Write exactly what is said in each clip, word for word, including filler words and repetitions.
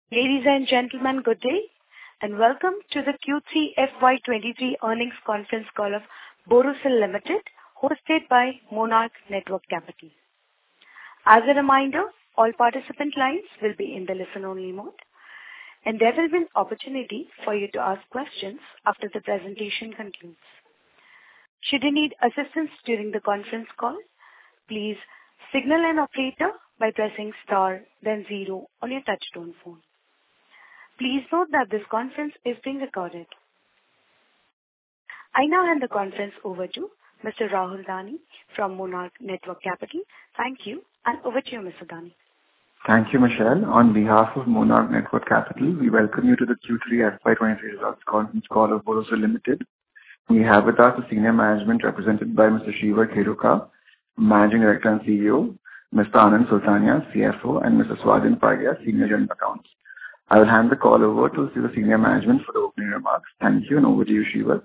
Ladies and gentlemen, good day, and welcome to the Q three F Y twenty-three earnings conference call of Borosil Limited, hosted by Monarch Networth Capital. As a reminder, all participant lines will be in the listen-only mode, and there will be an opportunity for you to ask questions after the presentation concludes. Should you need assistance during the conference call, please signal an operator by pressing star then zero on your touchtone phone. Please note that this conference is being recorded. I now hand the conference over to Mister Rahul Dani from Monarch Networth Capital. Thank you, and over to you, Mister Dani. Thank you, Michelle. On behalf of Monarch Networth Capital, we welcome you to the Q three F Y twenty-three results conference call of Borosil Limited. We have with us the senior management represented by Mister Shreevar Kheruka, Managing Director and C E O, Mister Anand Sultania, C F O, and Mister Swadhin Padilla, Senior General Accounts. I will hand the call over to the senior management for the opening remarks. Thank you, and over to you, Shreevar.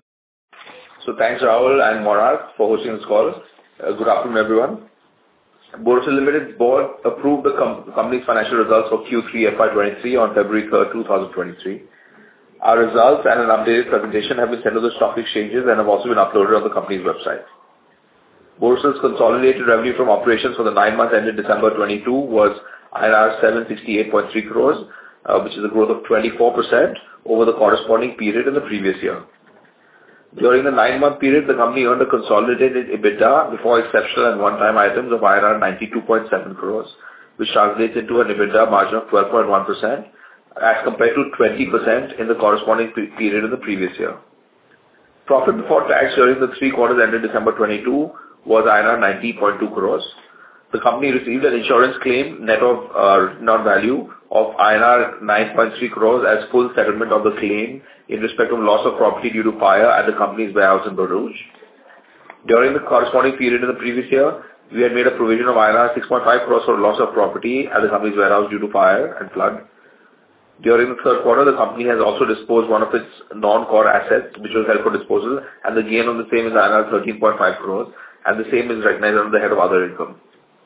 So thanks, Rahul and Monarch, for hosting this call. Uh, good afternoon, everyone. Borosil Limited board approved the com- company's financial results for Q three F Y twenty-three on February third, twenty twenty-three. Our results and an updated presentation have been sent to the stock exchanges and have also been uploaded on the company's website. Borosil's consolidated revenue from operations for the nine months ended December twenty-two was I N R seven sixty-eight point three crores, uh, which is a growth of twenty-four percent over the corresponding period in the previous year. During the nine-month period, the company earned a consolidated EBITDA before exceptional and one-time items of I N R ninety-two point seven crores, which translates into an EBITDA margin of twelve point one percent as compared to twenty percent in the corresponding period in the previous year. Profit before tax during the three quarters ended December twenty-two was I N R ninety point two crores. The company received an insurance claim net of uh, not value of I N R nine point three crores as full settlement of the claim in respect of loss of property due to fire at the company's warehouse in Bharuch. During the corresponding period in the previous year, we had made a provision of I N R six point five crores for loss of property at the company's warehouse due to fire and flood. During the third quarter, the company has also disposed one of its non-core assets, which was held for disposal, and the gain on the same is I N R thirteen point five crores, and the same is recognized under the head of other income.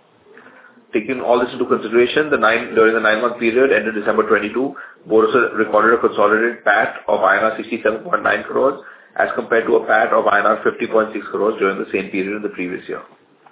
Taking all this into consideration, the nine, during the nine-month period ended December twenty-two, Borosil recorded a consolidated P A T of I N R sixty-seven point nine crores as compared to a P A T of I N R fifty point six crores during the same period in the previous year.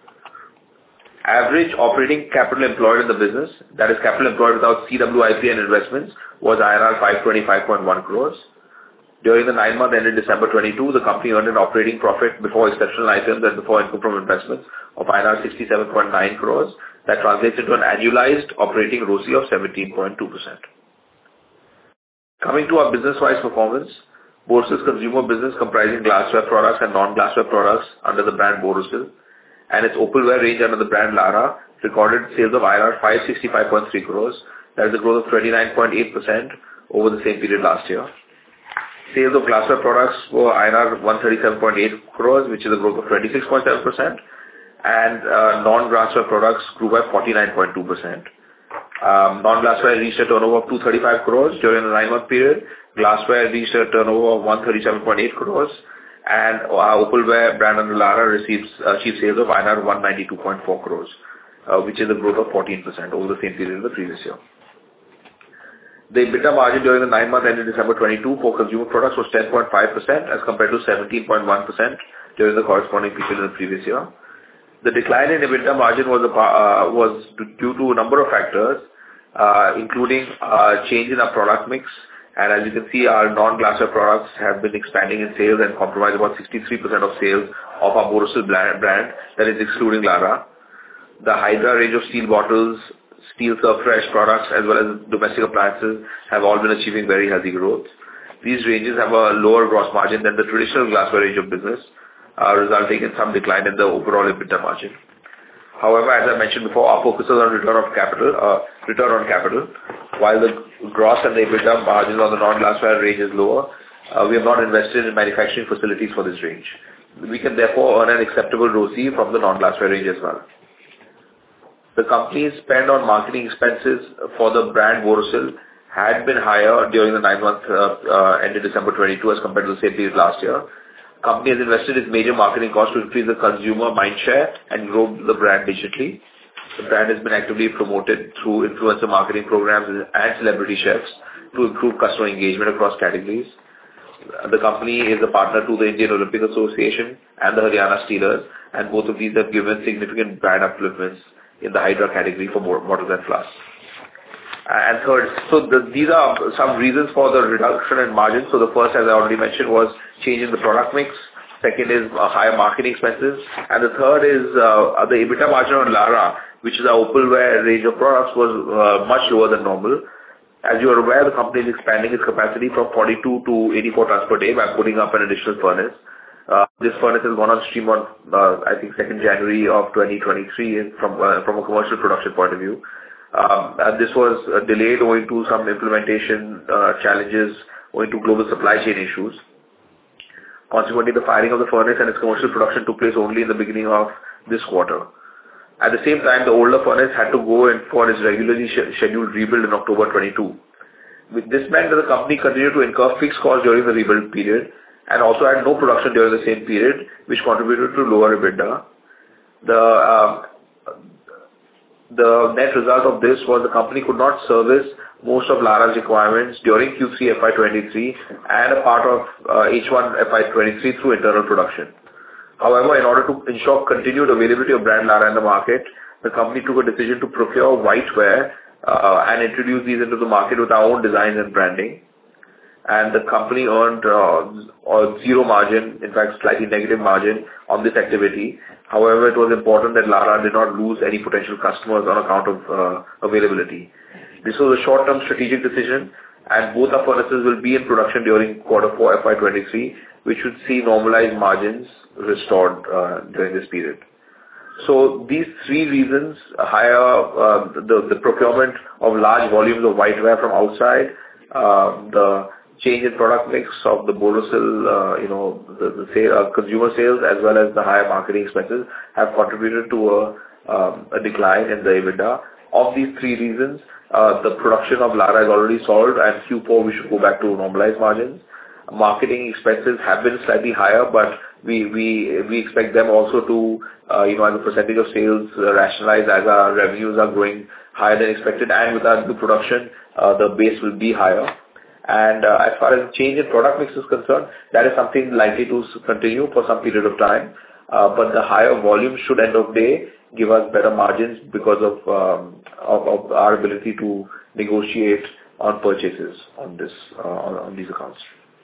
Average operating capital employed in the business, that is capital employed without C W I P and investments, was I N R five twenty-five point one crores. During the nine month ended December twenty-two, the company earned an operating profit before exceptional items and before income from investments of I N R sixty-seven point nine crores. That translates into an annualized operating R O C E of seventeen point two percent. Coming to our business-wise performance, Borosil's consumer business comprising glassware products and non-glassware products under the brand Borosil and its opalware range under the brand Lara recorded sales of I N R five sixty-five point three crores. That is a growth of twenty-nine point eight percent over the same period last year. Sales of glassware products were I N R one thirty-seven point eight crores, which is a growth of twenty-six point seven percent, and uh, non-glassware products grew by forty-nine point two percent. Um, non-glassware reached a turnover of two thirty-five crores during the nine-month period. Glassware reached a turnover of one thirty-seven point eight crores, and our opalware brand under Lara receives uh, achieved sales of I N R one ninety-two point four crores, uh, which is a growth of fourteen percent over the same period in the previous year. The EBITDA margin during the nine months ended December twenty-two for consumer products was ten point five percent as compared to seventeen point one percent during the corresponding period in the previous year. The decline in EBITDA margin was, a, uh, was due to a number of factors, uh, including uh, change in our product mix. And as you can see, our non-glassware products have been expanding in sales and comprise about sixty-three percent of sales of our Borosil brand, brand, that is excluding Lara. The Hydra range of steel bottles, steel Surfresh products, as well as domestic appliances have all been achieving very healthy growth. These ranges have a lower gross margin than the traditional glassware range of business, uh, resulting in some decline in the overall EBITDA margin. However, as I mentioned before, our focus is on return of capital, uh, return on capital. While the gross and the EBITDA margins on the non-glassware range is lower, uh, we have not invested in manufacturing facilities for this range. We can therefore earn an acceptable R O C E from the non-glassware range as well. The company's spend on marketing expenses for the brand Borosil had been higher during the nine months uh, uh, ended December twenty-two as compared to the same period last year. Company has invested its major marketing costs to increase the consumer mindshare and grow the brand digitally. The brand has been actively promoted through influencer marketing programs and celebrity chefs to improve customer engagement across categories. The company is a partner to the Indian Olympic Association and the Haryana Steelers, and both of these have given significant brand upliftments in the Hydra category for bottles and flasks. And third, so the, these are some reasons for the reduction in margins. So the first, as I already mentioned, was change in the product mix. Second is uh, higher marketing expenses. And the third is uh, the EBITDA margin on Lara, which is our opalware range of products, was uh, much lower than normal. As you are aware, the company is expanding its capacity from forty-two to eighty-four tons per day by putting up an additional furnace. Uh, this furnace has gone on stream on, uh, I think, second January of twenty twenty-three from, uh, from a commercial production point of view. Um, and this was uh, delayed owing to some implementation uh, challenges owing to global supply chain issues. Consequently, the firing of the furnace and its commercial production took place only in the beginning of this quarter. At the same time, the older furnace had to go in for its regularly sch- scheduled rebuild in October twenty-two. With this meant that the company continued to incur fixed costs during the rebuild period and also had no production during the same period, which contributed to lower EBITDA. The uh, the net result of this was the company could not service most of Lara's requirements during Q three F Y twenty-three and a part of uh, H one F Y twenty-three through internal production. However, in order to ensure continued availability of brand Lara in the market, the company took a decision to procure whiteware uh, and introduce these into the market with our own designs and branding. And the company earned uh, a zero margin, in fact, slightly negative margin on this activity. However, it was important that Lara did not lose any potential customers on account of uh, availability. This was a short-term strategic decision, and both our furnaces will be in production during quarter four F Y twenty-three, which should see normalized margins restored uh, during this period. So these three reasons, higher uh, the, the procurement of large volumes of whiteware from outside, uh, the change in product mix of the Borosil, uh, you know, the, the sale, uh, consumer sales as well as the higher marketing expenses have contributed to a, um, a decline in the EBITDA. Of these three reasons, uh, the production of Lara is already solved, and Q four we should go back to normalized margins. Marketing expenses have been slightly higher, but we we we expect them also to, uh, you know, as a percentage of sales, uh, rationalize as our revenues are growing higher than expected, and with our new production, uh, the base will be higher. And uh, as far as change in product mix is concerned, that is something likely to continue for some period of time. Uh, but the higher volume should end of day give us better margins because of, um, of, of our ability to negotiate on purchases on this uh, on, on these accounts.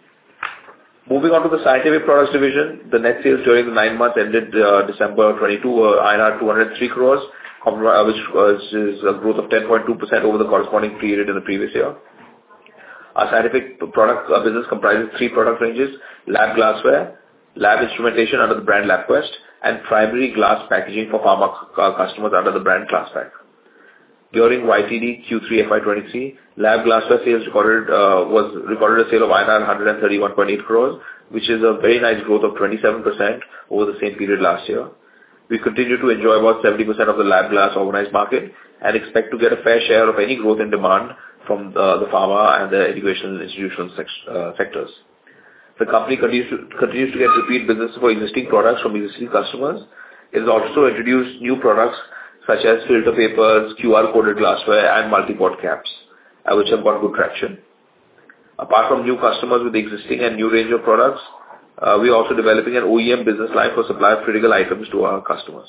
Moving on to the scientific products division, the net sales during the nine months ended uh, December twenty-two were I N R two hundred three crores, which was is a growth of ten point two percent over the corresponding period in the previous year. Our scientific product uh, business comprises three product ranges: lab glassware, lab instrumentation under the brand LabQuest, and primary glass packaging for pharma uh, customers under the brand Classpack. During Y T D Q three F Y twenty-three, lab glassware sales recorded uh, was recorded a sale of I N R one hundred thirty-one point eight crores, which is a very nice growth of twenty-seven percent over the same period last year. We continue to enjoy about seventy percent of the lab glass organized market and expect to get a fair share of any growth in demand from the, the pharma and the educational institutional uh, sectors. The company continues to, continues to get repeat business for existing products from existing customers. It has also introduced new products such as filter papers, Q R-coded glassware, and multi-pot caps, uh, which have got good traction. Apart from new customers with existing and new range of products, uh, we are also developing an O E M business line for supply of critical items to our customers.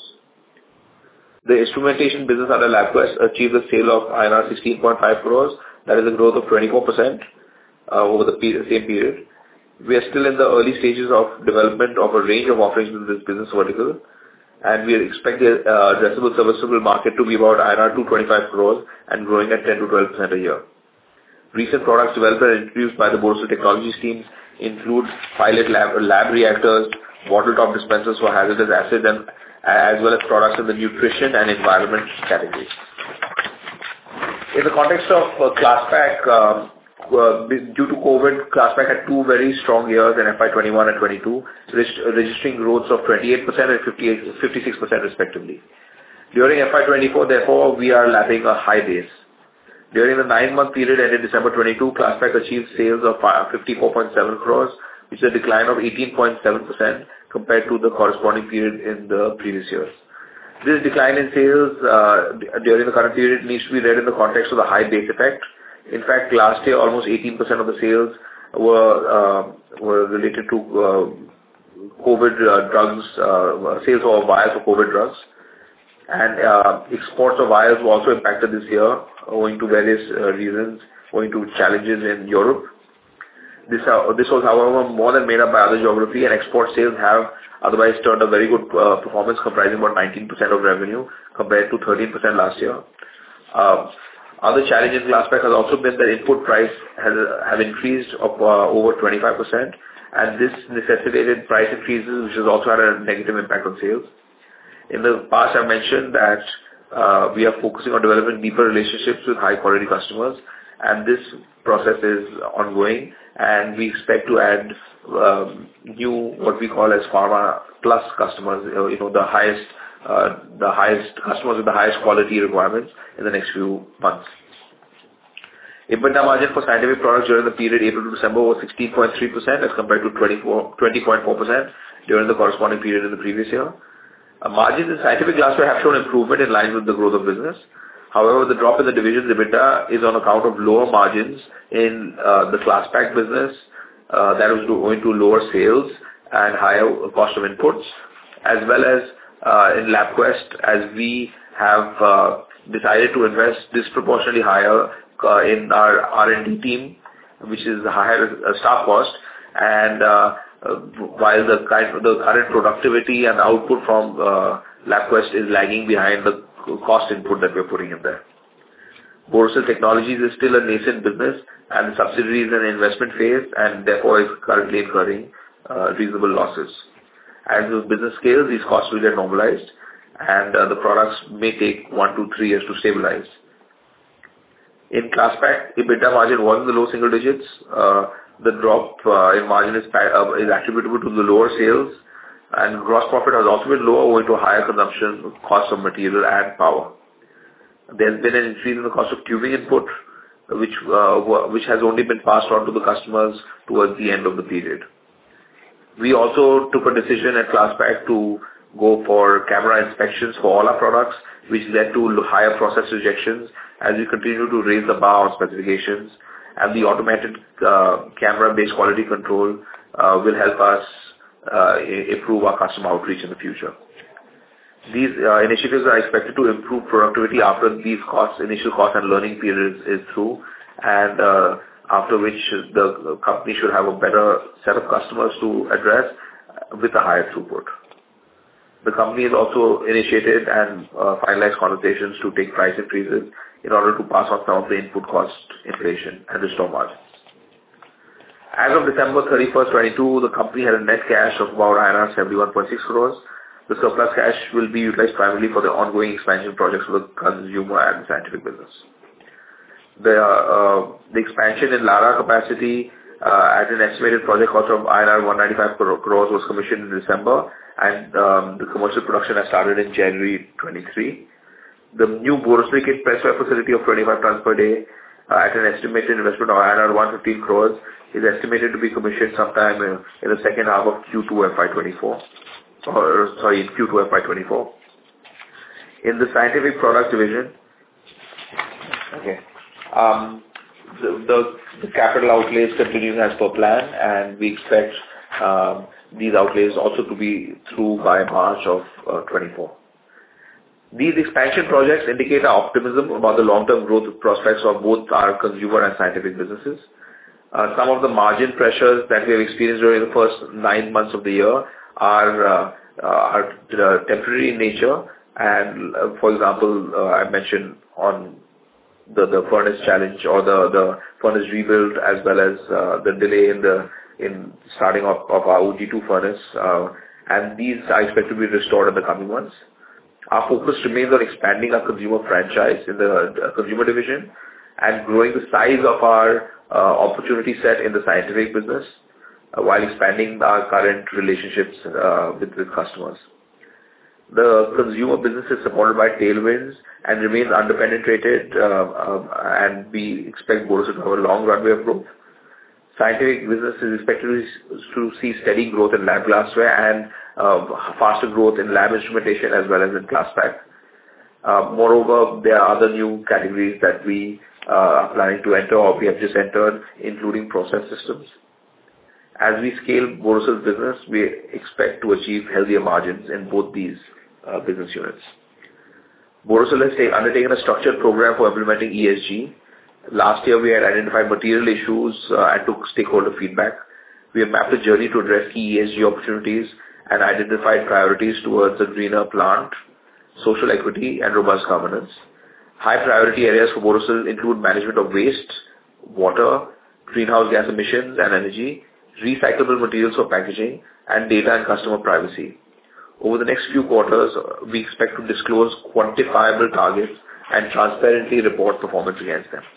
The instrumentation business under LabQuest achieved a sale of I N R sixteen point five crores, that is a growth of twenty-four percent uh, over the pe- same period. We are still in the early stages of development of a range of offerings in this business vertical, and we expect the uh, addressable serviceable market to be about I N R two hundred twenty-five crores and growing at ten to twelve percent a year. Recent products developed and introduced by the Borosil Technologies teams include pilot lab, lab reactors, bottle top dispensers for hazardous acids, and as well as products in the nutrition and environment categories. In the context of uh, Classpack, um, uh, due to COVID, Classpack had two very strong years in F Y twenty-one and twenty-two, registering growths of twenty-eight percent and fifty-six percent respectively. During F Y twenty-four, therefore, we are lapping a high base. During the nine-month period ended December twenty-two, Classpack achieved sales of fifty-four point seven crores, which is a decline of eighteen point seven percent compared to the corresponding period in the previous years. This decline in sales uh, during the current period needs to be read in the context of the high base effect. In fact, last year, almost eighteen percent of the sales were uh, were related to uh, COVID uh, drugs, uh, sales of vials for COVID drugs. And uh, exports of vials were also impacted this year owing to various uh, reasons, owing to challenges in Europe. This, uh, this was, however, more than made up by other geography, and export sales have otherwise turned a very good uh, performance, comprising about nineteen percent of revenue compared to thirteen percent last year. Uh, other challenge in Glasspack has also been that input price has have increased of uh, over twenty-five percent, and this necessitated price increases, which has also had a negative impact on sales. In the past, I mentioned that uh, we are focusing on developing deeper relationships with high-quality customers, and this process is ongoing, and we expect to add um, new, what we call as Pharma Plus customers, you know, the highest uh, the highest customers with the highest quality requirements in the next few months. EBITDA margin for scientific products during the period April to December was sixteen point three percent as compared to twenty point four percent during the corresponding period in the previous year. Uh, margins in scientific glassware have shown improvement in line with the growth of business. However, the drop in the division's EBITDA is on account of lower margins in uh, the Glasspack business uh, that was owing to lower sales and higher cost of inputs, as well as uh, in LabQuest, as we have uh, decided to invest disproportionately higher uh, in our R and D team, which is a higher uh, staff cost, and uh, uh, while the, kind, the current productivity and output from uh, LabQuest is lagging behind the cost input that we're putting in there. Borosil Technologies is still a nascent business, and the subsidiary is in an investment phase, and therefore is currently incurring uh, reasonable losses. As the business scales, these costs will get normalized, and uh, the products may take one to three years to stabilize. In Glasspack, EBITDA margin was in the low single digits. Uh, the drop uh, in margin is, uh, is attributable to the lower sales, and gross profit has also been lower owing to higher consumption costs of material and power. There's been an increase in the cost of tubing input, which uh, which has only been passed on to the customers towards the end of the period. We also took a decision at Glasspack to go for camera inspections for all our products, which led to higher process rejections as we continue to raise the bar on specifications, and the automated uh, camera-based quality control uh, will help us uh, improve our customer outreach in the future. These uh, initiatives are expected to improve productivity after these costs, initial cost and learning period is, is through, and uh, after which the company should have a better set of customers to address with a higher throughput. The company has also initiated and uh, finalized conversations to take price increases in order to pass on some of the input cost inflation and restore margins. As of December thirty-first, twenty-two, the company had a net cash of about I N R seventy-one point six crores. The surplus cash will be utilized primarily for the ongoing expansion projects for the consumer and scientific business. The, uh, the expansion in Lara capacity uh, at an estimated project cost of I N R one hundred ninety-five crores was commissioned in December, and um, the commercial production has started in January twenty-three. The new borosilicate pressware facility of twenty-five tons per day uh, at an estimated investment of I N R one hundred fifteen crores is estimated to be commissioned sometime in, in the second half of Q two F Y twenty-four. Or, sorry, in Q two F Y twenty-four. In the scientific products division, okay, um, the, the, the capital outlays continue as per plan, and we expect um, these outlays also to be through by March of uh, twenty-four. These expansion projects indicate our optimism about the long-term growth prospects of both our consumer and scientific businesses. Uh, some of the margin pressures that we have experienced during the first nine months of the year are, uh, uh, are uh, temporary in nature, and uh, for example, uh, I mentioned on the, the furnace challenge or the, the furnace rebuild, as well as uh, the delay in the in starting of, of our O G two furnace, uh, and these are expected to be restored in the coming months. Our focus remains on expanding our consumer franchise in the uh, consumer division and growing the size of our uh, opportunity set in the scientific business, uh, while expanding our current relationships uh, with, with customers. The consumer business is supported by tailwinds and remains underpenetrated, uh, um, and we expect Borosil to have a long runway of growth. Scientific business is expected to see steady growth in lab glassware and uh, faster growth in lab instrumentation as well as in glass pack. Uh, moreover, there are other new categories that we uh, are planning to enter or we have just entered, including process systems. As we scale Borosil's business, we expect to achieve healthier margins in both these uh, business units. Borosil has take, undertaken a structured program for implementing E S G. Last year, we had identified material issues uh, and took stakeholder feedback. We have mapped a journey to address key E S G opportunities and identified priorities towards a greener plant, social equity, and robust governance. High priority areas for Borosil include management of waste, water, greenhouse gas emissions and energy, recyclable materials for packaging, and data and customer privacy. Over the next few quarters, we expect to disclose quantifiable targets and transparently report performance against them.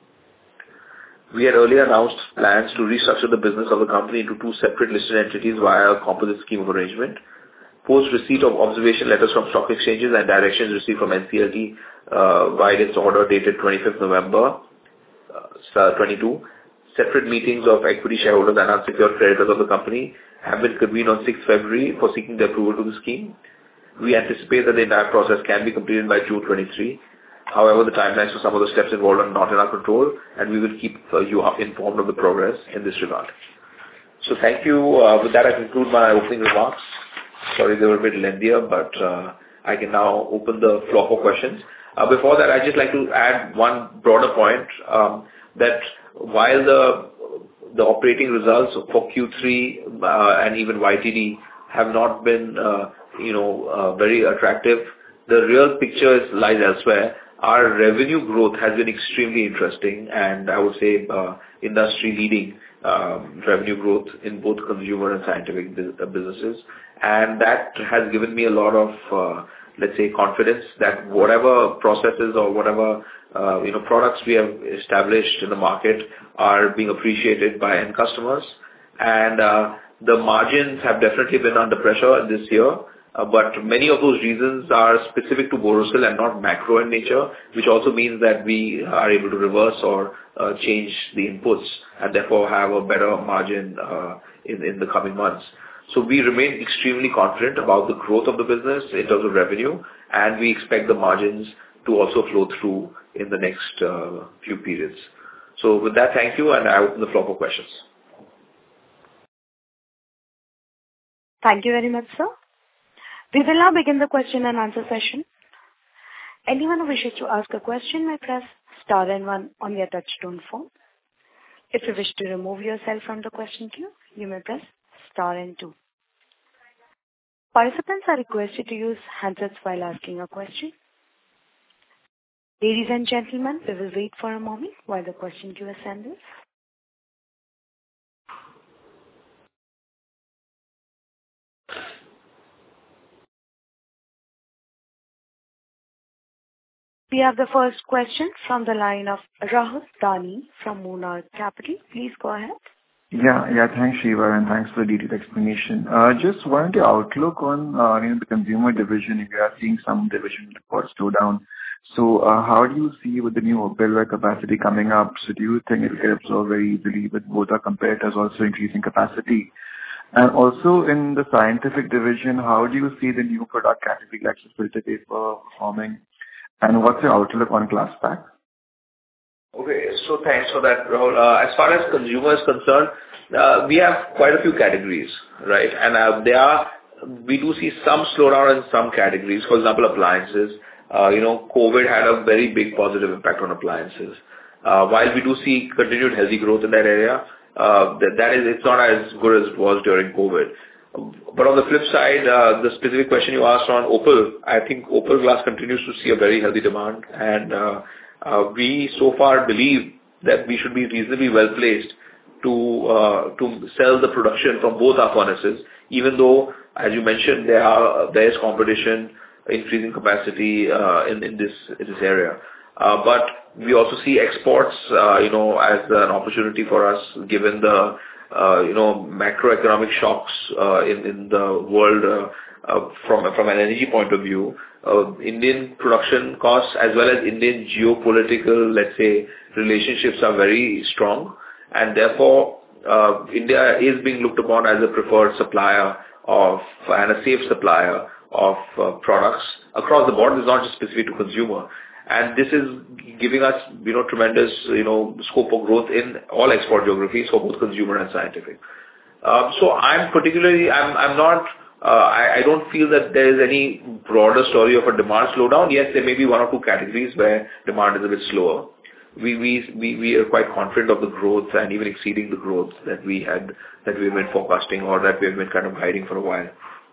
We had earlier announced plans to restructure the business of the company into two separate listed entities via a composite scheme of arrangement. Post receipt of observation letters from stock exchanges and directions received from N C L T uh, via its order dated twenty-fifth November uh, twenty-two, separate meetings of equity shareholders and unsecured creditors of the company have been convened on sixth February for seeking the approval to the scheme. We anticipate that the entire process can be completed by June twenty-three. However, the timelines for some of the steps involved are not in our control, and we will keep uh, you informed of the progress in this regard. So thank you. Uh, with that, I conclude my opening remarks. Sorry, they were a bit lengthier, but uh, I can now open the floor for questions. Uh, before that, I'd just like to add one broader point, um, that while the the operating results for Q three uh, and even Y T D have not been, uh, you know, uh, very attractive, the real picture is, lies elsewhere. Our revenue growth has been extremely interesting, and I would say uh, industry-leading um, revenue growth in both consumer and scientific businesses, and that has given me a lot of, uh, let's say, confidence that whatever processes or whatever uh, you know products we have established in the market are being appreciated by end customers, and uh, the margins have definitely been under pressure this year. Uh, but many of those reasons are specific to Borosil and not macro in nature, which also means that we are able to reverse or uh, change the inputs and therefore have a better margin uh, in, in the coming months. So we remain extremely confident about the growth of the business in terms of revenue, and we expect the margins to also flow through in the next uh, few periods. So with that, thank you, and I open the floor for questions. Thank you very much, sir. We will now begin the question and answer session. Anyone who wishes to ask a question may press star and one on their touchtone phone. If you wish to remove yourself from the question queue, you may press star and two. Participants are requested to use handsets while asking a question. Ladies and gentlemen, we will wait for a moment while the question queue assembles. We have the first question from the line of Rahul Dani from Monarch Capital. Please go ahead. Yeah, yeah. Thanks, Shiva, and thanks for the detailed explanation. Uh, just wanted your outlook on uh, you know, the consumer division. If you are seeing some division reports slow down, so uh, how do you see with the new opalware capacity coming up? So do you think it will get absorbed very easily with both our competitors also increasing capacity? And also in the scientific division, how do you see the new product category like filter paper performing? And what's your outlook on glass pack? Okay, so thanks for that, Rahul. Uh, as far as consumer is concerned, uh, we have quite a few categories, right? And uh, there are, we do see some slowdown in some categories. For example, appliances. Uh, you know, COVID had a very big positive impact on appliances. Uh, while we do see continued healthy growth in that area, uh, that, that is, it's not as good as it was during COVID. But on the flip side, uh, the specific question you asked on opal, I think opal glass continues to see a very healthy demand, and uh, uh, we so far believe that we should be reasonably well placed to uh, to sell the production from both our furnaces, even though, as you mentioned, there are there is competition, increasing capacity uh, in in this in this area. Uh, but we also see exports, uh, you know, as an opportunity for us, given the Uh, you know, macroeconomic shocks uh, in in the world uh, uh, from from an energy point of view. Uh, Indian production costs as well as Indian geopolitical, let's say, relationships are very strong, and therefore uh, India is being looked upon as a preferred supplier of and a safe supplier of uh, products across the board. It's not just specific to consumer. And this is giving us, you know, tremendous, you know, scope of growth in all export geographies for both consumer and scientific. Um, so I'm particularly, I'm, I'm not, uh, I, I don't feel that there is any broader story of a demand slowdown. Yes, there may be one or two categories where demand is a bit slower. We, we, we, we are quite confident of the growth and even exceeding the growth that we had, that we've been forecasting or that we've been kind of guiding for a while.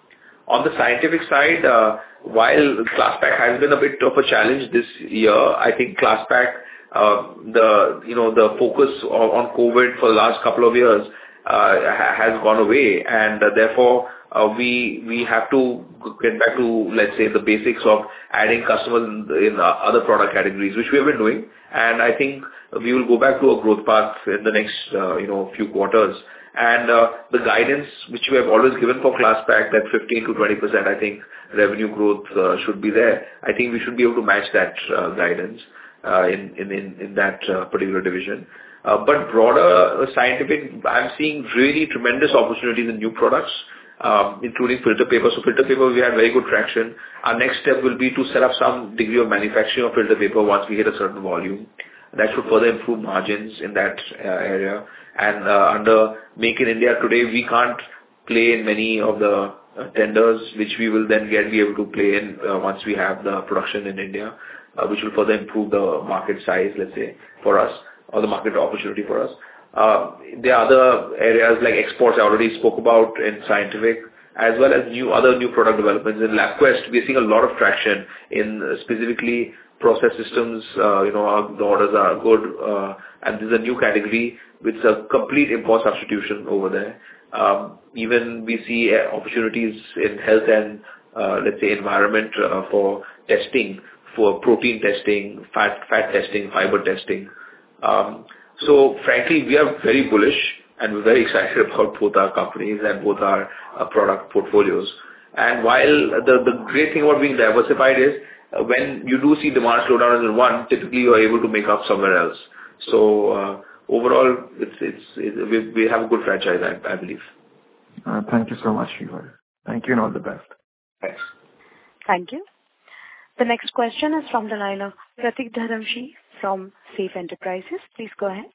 On the scientific side, uh, while Klasspack has been a bit of a challenge this year, I think Klasspack, uh, the, you know, the focus on, on COVID for the last couple of years, uh, has gone away, and uh, therefore, uh, we, we have to get back to, let's say, the basics of adding customers in, in uh, other product categories, which we have been doing. And I think we will go back to a growth path in the next, uh, you know, few quarters. And uh, the guidance which we have always given for Klasspack, that fifteen to twenty percent, I think revenue growth uh, should be there. I think we should be able to match that uh, guidance uh, in, in, in, in that uh, particular division. Uh, but broader uh, scientific, I'm seeing really tremendous opportunities in new products, um, including filter paper. So filter paper, we had very good traction. Our next step will be to set up some degree of manufacturing of filter paper once we hit a certain volume. That should further improve margins in that uh, area. And uh, under Make in India today, we can't play in many of the uh, tenders, which we will then get be able to play in uh, once we have the production in India, uh, which will further improve the market size, let's say, for us, or the market opportunity for us. Uh, there are other areas like exports I already spoke about in scientific, as well as new other new product developments. In LabQuest, we are seeing a lot of traction in uh, specifically process systems. Uh, you know, our, the orders are good, uh, and this is a new category with a complete import substitution over there. Um, even we see uh, opportunities in health and, uh, let's say, environment uh, for testing, for protein testing, fat fat testing, fiber testing. Um, so, frankly, we are very bullish and we're very excited about both our companies and both our uh, product portfolios. And while the, the great thing about being diversified is uh, when you do see demand slowdown in one, typically you are able to make up somewhere else. So, uh, overall, it's, it's, it's we, we have a good franchise, I, I believe. Uh, thank you so much, Shreevar. Thank you and all the best. Thanks. Thank you. The next question is from the line of Pratik Dharamshi from Safe Enterprises. Please go ahead.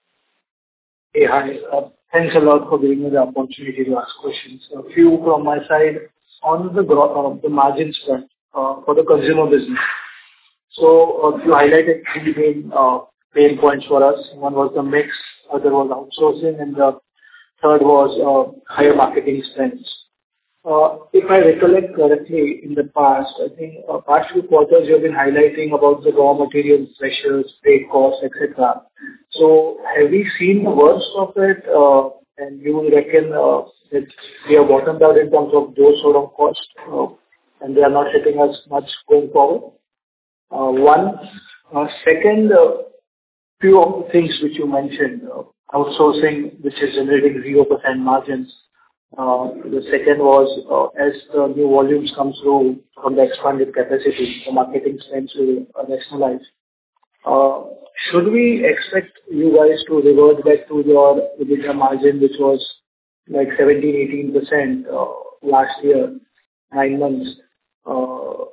Hey, hi. Uh, thanks a lot for giving me the opportunity to ask questions. A few from my side on the gro- uh, the margins front uh, for the consumer business. So uh, you highlighted three main uh, pain points for us. One was the mix, other was outsourcing, and the third was uh, higher marketing spends. Uh, if I recollect correctly, in the past, I think uh, past few quarters you have been highlighting about the raw material pressures, freight costs, et cetera. So have we seen the worst of it, uh, and you reckon uh, that we have bottomed out in terms of those sort of costs, uh, and they are not hitting us much going forward? Uh, one. Uh, second, uh, few of the things which you mentioned, uh, outsourcing, which is generating zero percent margins. Uh, the second was, uh, as the new volumes come through from the expanded capacity, the marketing spends will uh, rationalize. Uh, should we expect you guys to revert back to your EBITDA margin, which was like seventeen, eighteen percent uh, last year, nine months? Uh,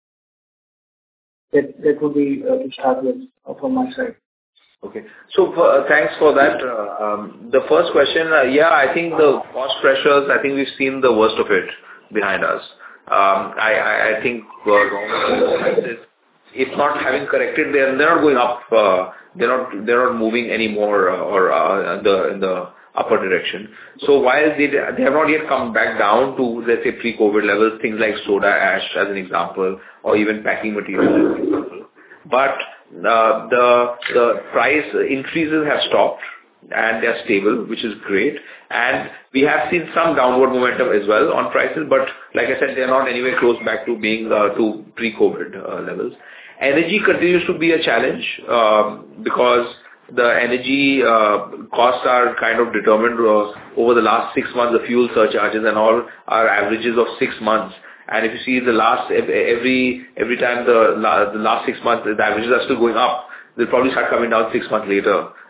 that, that would be uh, to start with uh, from my side. Okay. So uh, thanks for that. Uh, um, the first question, uh, yeah, I think the cost pressures, I think we've seen the worst of it behind us. Um, I, I, I think uh, raw material prices, if not having corrected, they're, they're not going up. Uh, they're not they're not moving anymore uh, or uh, the in the upper direction. So while they they have not yet come back down to, let's say, pre-COVID levels, things like soda ash as an example, or even packing materials as an example, but Uh, the the price increases have stopped and they are stable, which is great. And we have seen some downward momentum as well on prices, but like I said, they are not anywhere close back to being uh, to pre-COVID uh, levels. Energy continues to be a challenge um, because the energy uh, costs are kind of determined uh, over the last six months. The fuel surcharges and all are averages of six months. And if you see the last, every every time the, the last six months, the averages are still going up, they'll probably start coming down six months later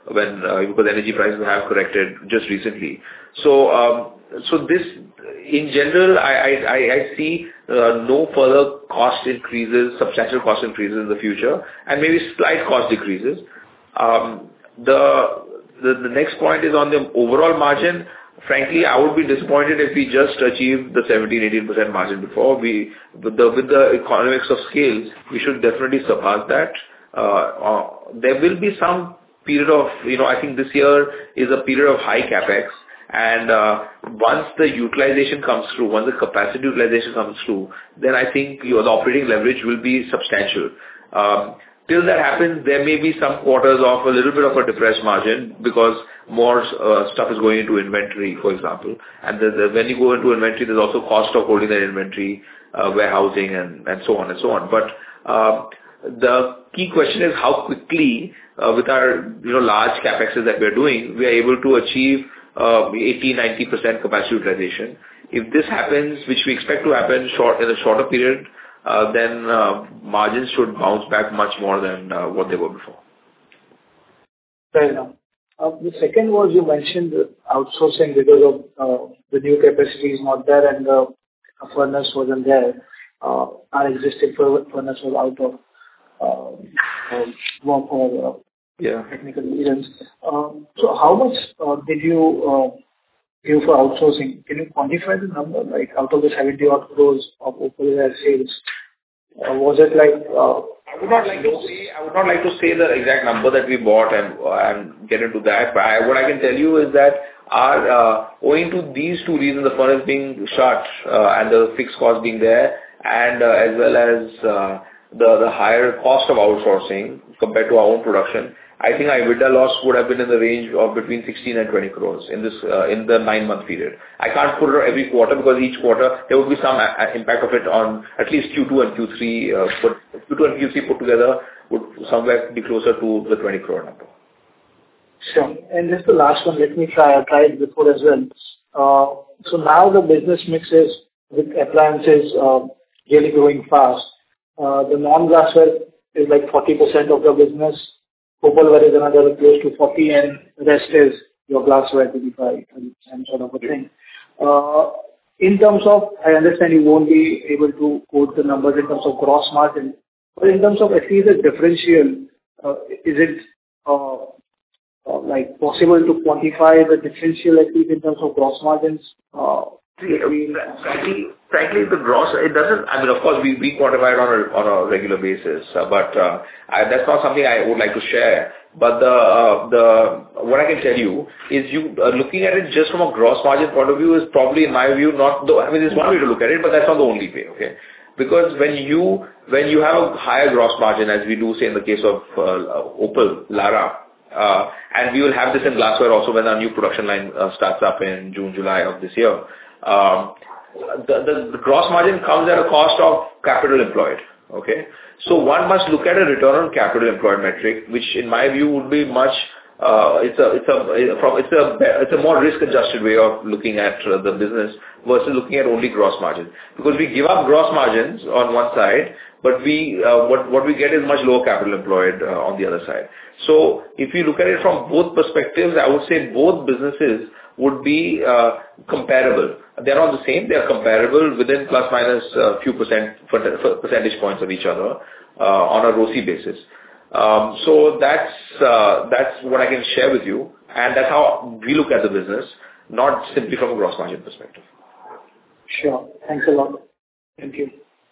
when uh, because energy prices have corrected just recently. So, um, so this in general, I I, I I see uh, no further cost increases, substantial cost increases in the future, and maybe slight cost decreases. Um, the the the next point is on the overall margin. Frankly, I would be disappointed if we just achieved the seventeen to eighteen percent margin before. We, with the, with the economics of scale, we should definitely surpass that. Uh, uh, there will be some period of, you know, I think this year is a period of high capex. And uh, once the utilization comes through, once the capacity utilization comes through, then I think you know, the operating leverage will be substantial. Um, Till that happens, there may be some quarters of a little bit of a depressed margin because more uh, stuff is going into inventory, for example. And the, the, when you go into inventory, there's also cost of holding that inventory, uh, warehousing, and, and so on and so on. But uh, the key question is how quickly, uh, with our you know large capexes that we're doing, we are able to achieve uh, eighty to ninety percent capacity utilization. If this happens, which we expect to happen short in a shorter period, Uh, then uh, margins should bounce back much more than uh, what they were before. Fair enough. Uh, the second was you mentioned outsourcing because of uh, the new capacity is not there and the furnace wasn't there. Uh, our existing furnace was out of uh, uh, work for uh, yeah. technical reasons. Um, so how much uh, did you uh, give for outsourcing? Can you quantify the number? Like out of the seventy odd crores of opalware sales, uh, was it like? Uh, I would not like to say. I would not like to say the exact number that we bought and and get into that. But I, what I can tell you is that our uh, owing to these two reasons, the furnace being shut uh, and the fixed cost being there, and uh, as well as uh, the the higher cost of outsourcing compared to our own production, I think our EBITDA loss would have been in the range of between sixteen and twenty crores in this uh, in the nine-month period. I can't put it every quarter because each quarter there would be some a- impact of it on at least Q two and Q three. Uh, but Q two and Q three put together would somewhere be closer to the twenty crore number. Sure. And just the last one, let me try. I tried before as well. Uh, so now the business mix is with appliances uh, really growing fast. Uh, the non-glassware is like forty percent of the business. Opalware is another close to forty, and the rest is your glassware, twenty-five, and sort of a thing. Uh, in terms of, I understand you won't be able to quote the numbers in terms of gross margin, but in terms of at least a differential, uh, is it uh, uh, like possible to quantify the differential at least in terms of gross margins? Uh, Frankly, frankly, the gross, it doesn't, I mean, of course, we, we quantify it on a, on a regular basis, uh, but uh, I, that's not something I would like to share. But the, uh, the what I can tell you is you uh, looking at it just from a gross margin point of view is probably, in my view, not the, I mean, there's one way to look at it, but that's not the only way, okay? Because when you, when you have a higher gross margin, as we do say in the case of uh, Opal, Lara, uh, and we will have this in glassware also when our new production line uh, starts up in June, July of this year. Um, the, the, the gross margin comes at a cost of capital employed. Okay, so one must look at a return on capital employed metric, which in my view would be much. Uh, it's a it's a from it's a it's a more risk adjusted way of looking at uh, the business versus looking at only gross margin, because we give up gross margins on one side, but we uh, what what we get is much lower capital employed uh, on the other side. So if you look at it from both perspectives, I would say both businesses would be uh, comparable. They're not the same, they're comparable within plus minus a few percent percentage points of each other uh, on a R O C E basis. Um, so that's uh, that's what I can share with you, and that's how we look at the business, not simply from a gross margin perspective. Sure. Thanks a lot. Thank you.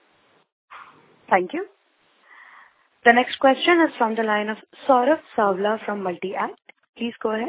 Thank you. The next question is from the line of Saurabh Savla from Multi-Act. Please go ahead.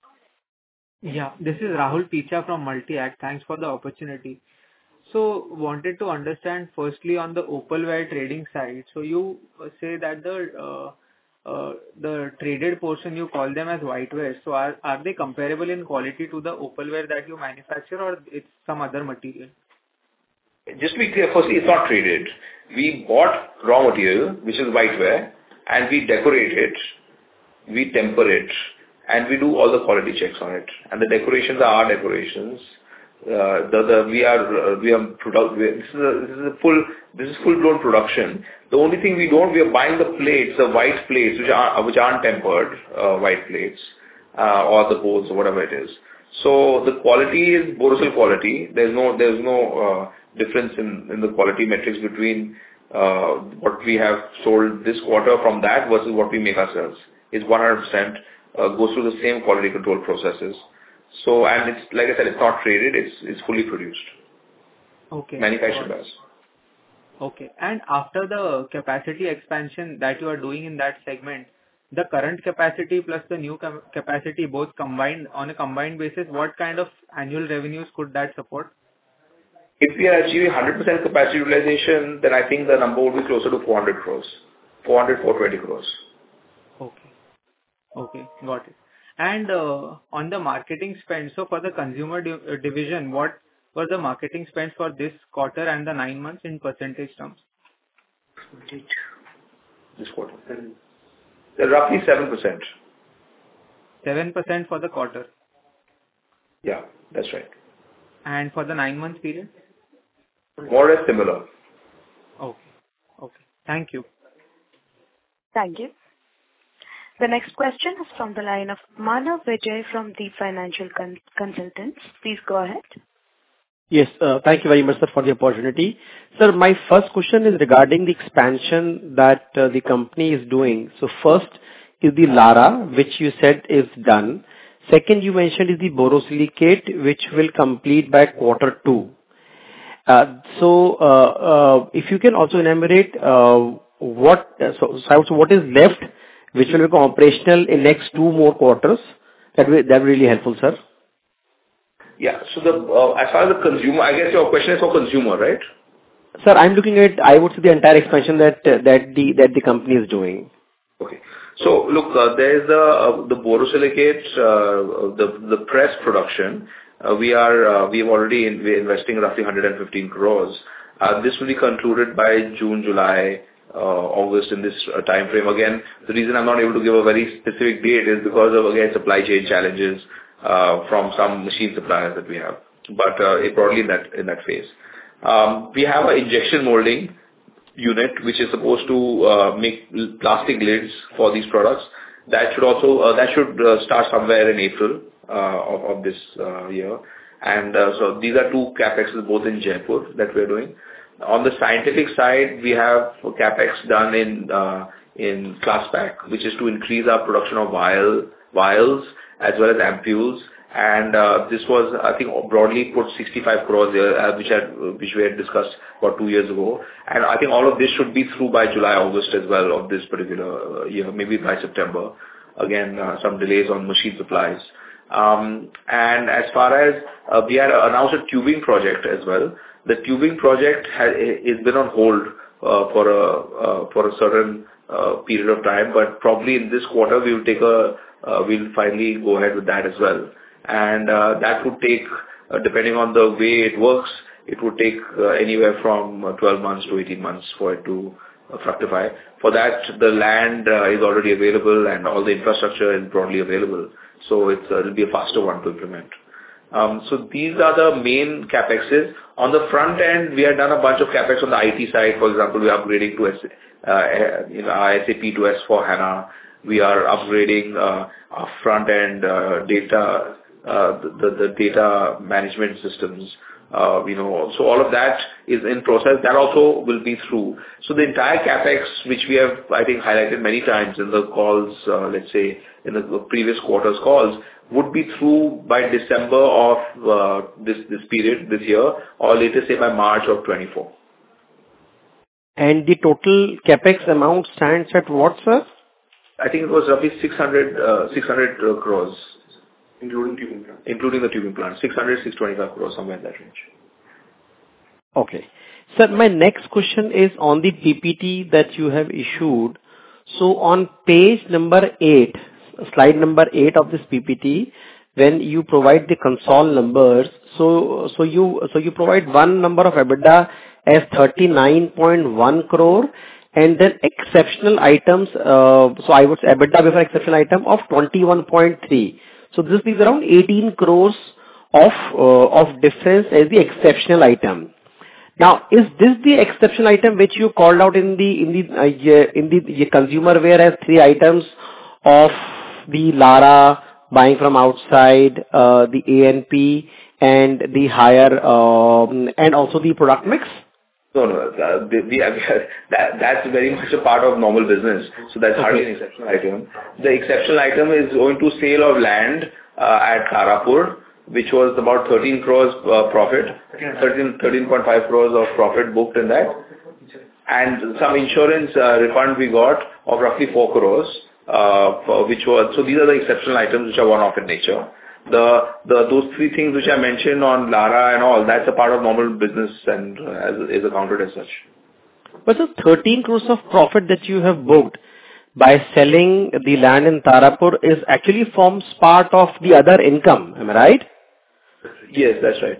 Yeah, this is Rahul Picha from Multi-Act. Thanks for the opportunity. So, wanted to understand firstly on the opalware trading side. So, you say that the uh, uh, the traded portion, you call them as whiteware. So, are, are they comparable in quality to the opalware that you manufacture, or it's some other material? Just to be clear, firstly, it's not traded. We bought raw material, which is whiteware, and we decorate it, we temper it, and we do all the quality checks on it. And the decorations are our decorations. Uh, the, the, we are, uh, we are product, we are, this is a, this is a full, this is full-blown production. The only thing we don't, we are buying the plates, the white plates, which are, which aren't tempered, uh, white plates, uh, or the bowls or whatever it is. So the quality is Borosil quality. There's no, there's no, uh, difference in, in the quality metrics between, uh, what we have sold this quarter from that versus what we make ourselves. It's one hundred percent, uh, goes through the same quality control processes. So, and it's, like I said, it's not traded, it's, it's fully produced. Okay. Manufactured by us. Okay. And after the capacity expansion that you are doing in that segment, the current capacity plus the new com- capacity, both combined, on a combined basis, what kind of annual revenues could that support? If we are achieving one hundred percent capacity utilization, then I think the number would be closer to four hundred crores. four hundred, four hundred twenty crores. Okay. Okay, got it. And uh, on the marketing spend, so for the consumer di- uh, division, what was the marketing spend for this quarter and the nine months in percentage terms? This quarter. They're roughly seven percent. seven percent for the quarter. Yeah, that's right. And for the nine month period? More or less similar. Okay. Okay. Thank you. Thank you. The next question is from the line of Manav Vijay from Deep Financial Con- Consultants. Please go ahead. Yes, uh, thank you very much, sir, for the opportunity. Sir, my first question is regarding the expansion that uh, the company is doing. So first is the Lara, which you said is done. Second, you mentioned is the borosilicate, which will complete by quarter two. Uh, so, uh, uh, if you can also enumerate uh, what so, so what is left, which will become operational in next two more quarters, that will that will really helpful, sir. Yeah. So the uh, as far as the consumer, I guess your question is for consumer, right? Sir, I'm looking at, I would say, the entire expansion that uh, that the that the company is doing. Okay. So look, uh, there is the uh, the borosilicate, uh, the the press production. Uh, we are uh, we have already in, we're investing roughly one hundred fifteen crores. Uh, this will be concluded by June, July, uh, August in this uh, time frame. Again, the reason I'm not able to give a very specific date is because of again supply chain challenges uh, from some machine suppliers that we have. But uh, broadly in that in that phase, um, we have an injection molding unit which is supposed to uh, make plastic lids for these products. That should also uh, that should uh, start somewhere in April uh, of, of this uh, year. And uh, so these are two capexes both in Jaipur that we're doing. On the scientific side, we have capex done in uh, in Klasspack, which is to increase our production of vial vials as well as ampules. And uh, this was, I think, broadly put sixty-five crores there, uh, which had which we had discussed about two years ago. And I think all of this should be through by July, August as well of this particular year, maybe by September. Again, uh, some delays on machine supplies. Um, and as far as uh, we had announced a tubing project as well. The tubing project has is been on hold uh, for a uh, for a certain uh, period of time, but probably in this quarter we will take a uh, we'll finally go ahead with that as well. And uh, that would take, uh, depending on the way it works, it would take uh, anywhere from uh, twelve months to eighteen months for it to uh, fructify. For that, the land uh, is already available and all the infrastructure is broadly available. So it's, uh, it'll be a faster one to implement. Um, so these are the main capexes. On the front end, we have done a bunch of capex on the I T side. For example, we are upgrading to S, uh, you know, our S A P to S four HANA. We are upgrading uh, our front end uh, data. Uh, the, the data management systems, uh, you know, so all of that is in process. That also will be through. So the entire capex, which we have, I think, highlighted many times in the calls, uh, let's say in the previous quarters calls, would be through by December of uh, this this period, this year, or later say by March of twenty-four. And the total capex amount stands at what, sir? I think it was roughly six hundred, uh, six hundred uh, crores. Including tubing plant. Including the tubing plant. six hundred, six twenty-five crores, somewhere in that range. Okay. Sir, my next question is on the P P T that you have issued. So on page number eight, slide number eight of this P P T, when you provide the console numbers, so so you so you provide one number of EBITDA as thirty-nine point one crore and then exceptional items, uh, so I would say EBITDA before exceptional item of twenty-one point three. So this is around eighteen crores of uh, of difference as the exceptional item. Now, is this the exceptional item which you called out in the in the uh, yeah, in the yeah, consumer wear as three items of the Lara buying from outside, uh, the A N P, and the higher um, and also the product mix? No, no. uh, the- we have- that- That's very much a part of normal business. So that's hardly an exceptional item. The exceptional item is owing to sale of land uh, at Tarapur, which was about thirteen crores uh, profit, thirteen thirteen point five crores of profit booked in that. And some insurance uh, refund we got of roughly four crores, uh, for- which was... So these are the exceptional items which are one-off in nature. The the Those three things which I mentioned on Lara and all, that's a part of normal business and uh, as is accounted as such. But the thirteen crores of profit that you have booked by selling the land in Tarapur is actually forms part of the other income. Am I right? Yes, that's right.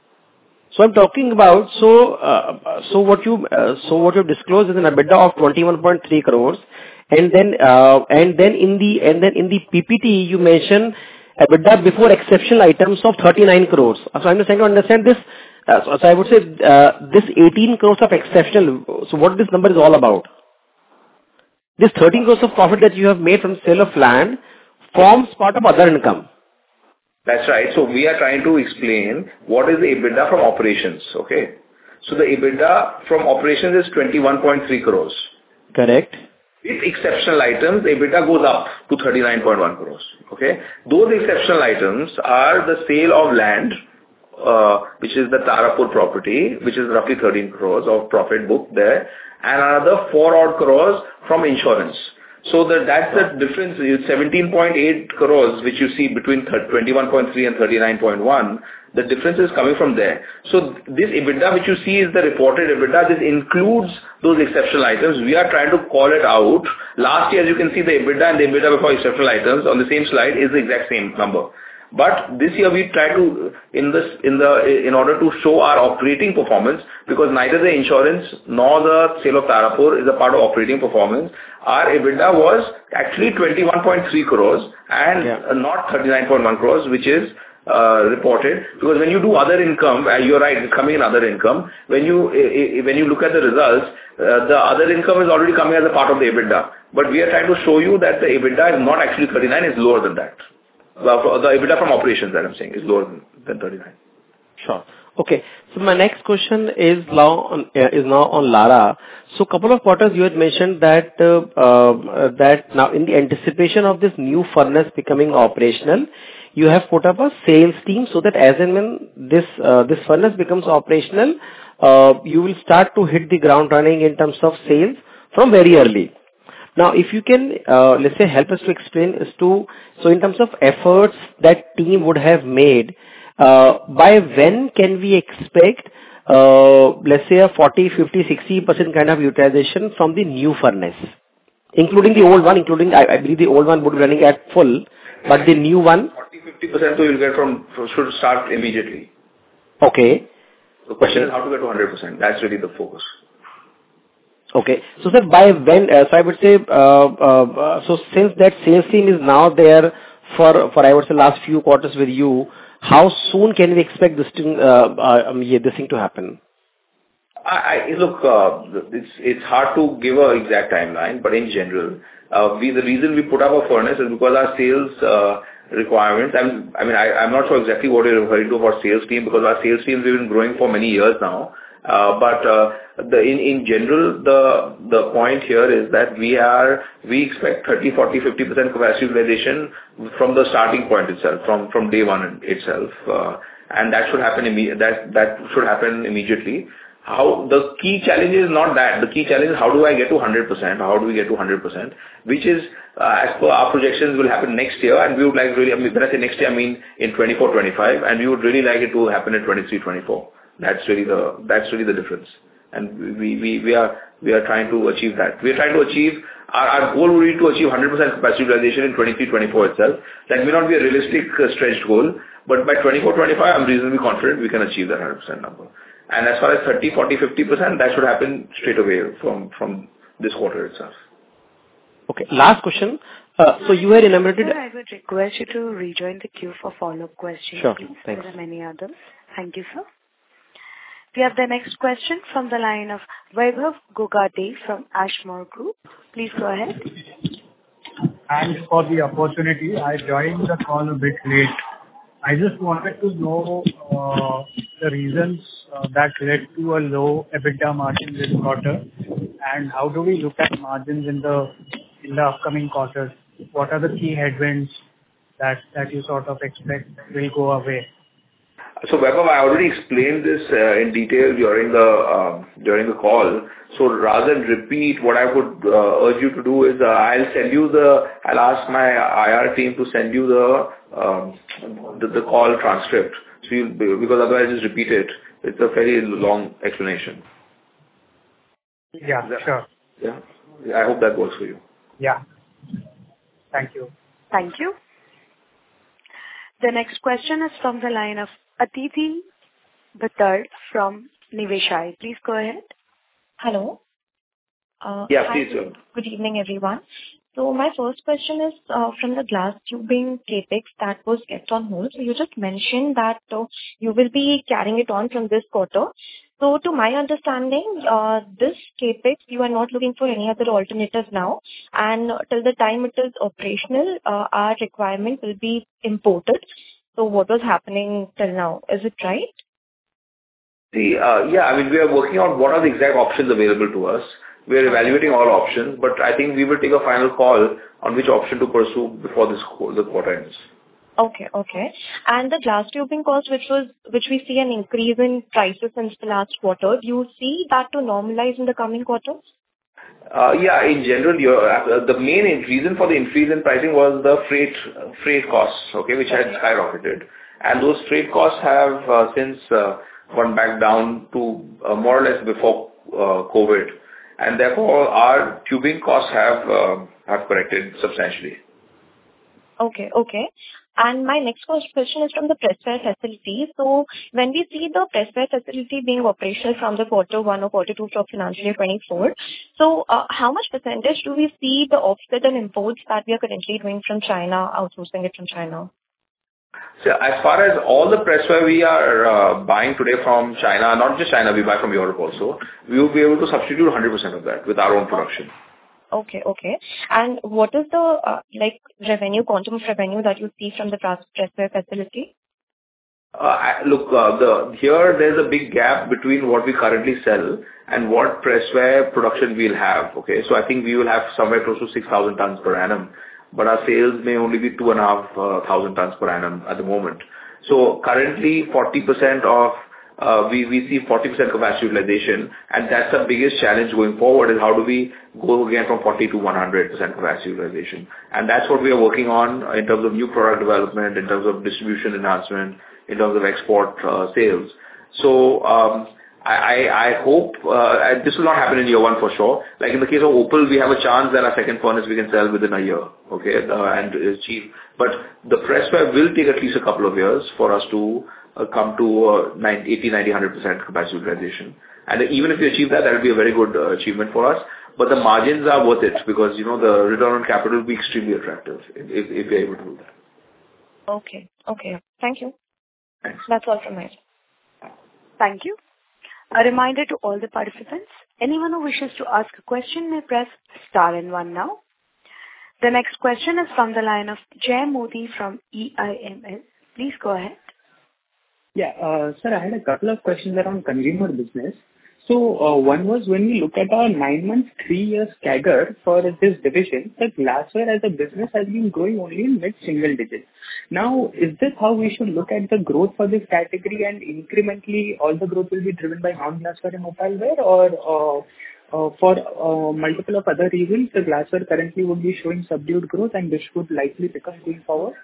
So I'm talking about, so uh, so what you uh, so what you disclosed is an EBITDA of twenty-one point three crores, and then uh, and then in the and then in the P P T you mention EBITDA before exceptional items of thirty-nine crores. So I'm just trying to understand this. Uh, so, so I would say uh, this eighteen crores of exceptional. So what this number is all about? This thirteen crores of profit that you have made from sale of land forms part of other income. That's right. So we are trying to explain what is the EBITDA from operations, okay? So the EBITDA from operations is twenty-one point three crores. Correct. With exceptional items, EBITDA goes up to thirty-nine point one crores, okay? Those exceptional items are the sale of land, uh, which is the Tarapur property, which is roughly thirteen crores of profit booked there, and another four odd crores from insurance. So that that's the difference. It's seventeen point eight crores, which you see between twenty-one point three and thirty-nine point one. The difference is coming from there. So this EBITDA, which you see is the reported EBITDA, this includes those exceptional items. We are trying to call it out. Last year, as you can see, the EBITDA and the EBITDA before exceptional items on the same slide is the exact same number. But this year we try to, in this, in the, in order to show our operating performance, because neither the insurance nor the sale of Tarapur is a part of operating performance, our EBITDA was actually twenty-one point three crores and Yeah. not thirty-nine point one crores, which is uh, reported. Because when you do other income, uh, you're right, it's coming in other income. When you, uh, uh, when you look at the results, uh, the other income is already coming as a part of the EBITDA. But we are trying to show you that the EBITDA is not actually thirty-nine, it's lower than that. Well, the EBITDA from operations that I'm saying is lower than, than thirty-nine. Sure. Okay. So my next question is now on, uh, is now on Lara. So couple of quarters you had mentioned that uh, uh, that now in the anticipation of this new furnace becoming operational, you have put up a sales team so that as and when this uh, this furnace becomes operational, uh, you will start to hit the ground running in terms of sales from very early. Now, if you can, uh, let's say, help us to explain as to, so in terms of efforts that team would have made, uh, by when can we expect, uh, let's say, a forty, fifty, sixty percent kind of utilization from the new furnace, including the old one, including, I, I believe the old one would be running at full, but the new one? forty to fifty percent so you'll get from, should start immediately. Okay. The question is how to get to one hundred percent. That's really the focus. Okay. So, sir, by when, uh, so I would say, uh, uh, so since that sales team is now there for, for I would say, last few quarters with you, how soon can we expect this thing, uh, uh, um, yeah, this thing to happen? I, I look, uh, it's it's hard to give an exact timeline, but in general, uh, we the reason we put up a furnace is because our sales uh, requirements. I'm, I mean, I, I'm not sure exactly what you're referring to about sales team because our sales teams have been growing for many years now. Uh, but uh, the in in general, the the point here is that we are we expect thirty, forty, fifty percent capacity utilization from the starting point itself, from from day one itself, uh, and that should happen imme- that that should happen immediately. How the key challenge is not that. The key challenge is how do I get to one hundred percent? How do we get to one hundred percent? Which is, uh, as per our projections, will happen next year, and we would like really. I mean, when I say next year, I mean in twenty-four, twenty-five, and we would really like it to happen in twenty-three, twenty-four. That's really the that's really the difference, and we we we are we are trying to achieve that. We are trying to achieve our, our goal would be to achieve one hundred percent capacity utilization in twenty-three, twenty-four itself. That may not be a realistic uh, stretched goal, but by twenty-four, twenty-five, I'm reasonably confident we can achieve that one hundred percent number. And as far as thirty, forty, fifty percent, that should happen straight away from from this quarter itself. Okay. Last question. Uh, so you had enumerated... Sir, I would request you to rejoin the queue for follow-up questions, Sure, please. thanks. There are many others. Thank you, sir. We have the next question from the line of Vaibhav Gogate from Ashmore Group. Please go ahead. Thanks for the opportunity. I joined the call a bit late. I just wanted to know uh, the reasons uh, that led to a low EBITDA margin this quarter, and how do we look at margins in the in the upcoming quarters? What are the key headwinds that that you sort of expect will go away? So, Vaibhav, I already explained this uh, in detail during the uh, during the call. So, rather than repeat, what I would uh, urge you to do is uh, I'll send you the. I'll ask my I R team to send you the um, the, the call transcript. So, you'll, because otherwise, just repeat it. It's a very long explanation. Yeah, sure. Yeah, I hope that works for you. Yeah. Thank you. Thank you. The next question is from the line of Aditi Bhattad from Niveshaay. Please go ahead. Hello. Uh, Yeah, hi, please. sir. Good evening, everyone. So my first question is uh, from the glass tubing capex that was kept on hold. So you just mentioned that uh, you will be carrying it on from this quarter. So to my understanding, uh, this capex, you are not looking for any other alternatives now, and till the time it is operational, uh, our requirement will be imported. So what was happening till now? Is it right? See, uh, yeah, I mean, we are working on what are the exact options available to us. We are evaluating all options, but I think we will take a final call on which option to pursue before this qu- the quarter ends. Okay, okay. And the glass tubing cost, which was which we see an increase in prices since the last quarter, do you see that to normalize in the coming quarters? Uh, yeah, in general, your, uh, the main in- reason for the increase in pricing was the freight freight costs, okay, which had skyrocketed, and those freight costs have uh, since uh, gone back down to uh, more or less before uh, COVID, and therefore our tubing costs have uh, have corrected substantially. Okay, okay. And my next question is from the pressware facility. So when we see the pressware facility being operational from the quarter one or quarter two of financial year twenty-four, so uh, how much percentage do we see the offset and imports that we are currently doing from China, outsourcing it from China? So as far as all the pressware we are uh, buying today from China, not just China, we buy from Europe also, we will be able to substitute one hundred percent of that with our own production. Okay, okay. And what is the uh, like revenue, quantum of revenue that you see from the pressware facility? Uh, I- look, uh, the here there's a big gap between what we currently sell and what pressware production we'll have. Okay, so I think we will have somewhere close to six thousand tons per annum, but our sales may only be two and a half uh, thousand tons per annum at the moment. So currently, forty percent of uh, we we see forty percent capacity utilization, and that's the biggest challenge going forward. Is how do we go again from forty to one hundred percent capacity utilization, and that's what we are working on in terms of new product development, in terms of distribution enhancement, in terms of export uh, sales. So um, I, I, I hope uh, and this will not happen in year one for sure. Like in the case of Opal, we have a chance that our second furnace we can sell within a year, okay, uh, and achieve. But the pressware will take at least a couple of years for us to uh, come to uh, eighty, ninety, one hundred percent capacity utilization. And even if we achieve that, that will be a very good uh, achievement for us. But the margins are worth it because, you know, the return on capital will be extremely attractive if, if, if we are able to do that. Okay, okay. Thank you. Thanks. That's all from my side. Thank you. A reminder to all the participants, anyone who wishes to ask a question may press star and one now. The next question is from the line of Jay Modi from E I M S. Please go ahead. Yeah, uh, sir, I had a couple of questions around consumer business. So uh, one was when we look at our nine months, three years C A G R for this division, the glassware as a business has been growing only in mid-single digits. Now, is this how we should look at the growth for this category, and incrementally all the growth will be driven by non-glassware and opalware, or uh, uh, for uh, multiple of other reasons, the glassware currently would be showing subdued growth and this would likely pick up going forward?